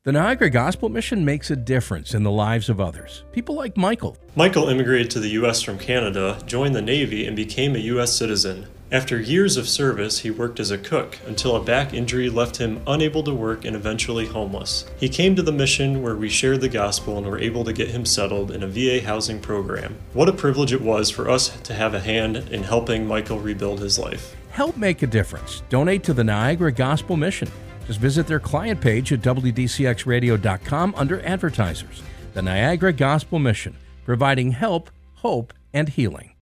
The Niagara Gospel Mission makes a difference in the lives of others. People like Michael. Michael immigrated to the U.S. from Canada, joined the Navy, and became a U.S. citizen. After years of service, he worked as a cook until a back injury left him unable to work and eventually homeless. He came to the mission where we shared the gospel and were able to get him settled in a VA housing program. What a privilege it was for us to have a hand in helping Michael rebuild his life. Help make a difference. Donate to the Niagara Gospel Mission. Just visit their client page at WDCXradio.com under Advertisers. The Niagara Gospel Mission, providing help, hope, and healing.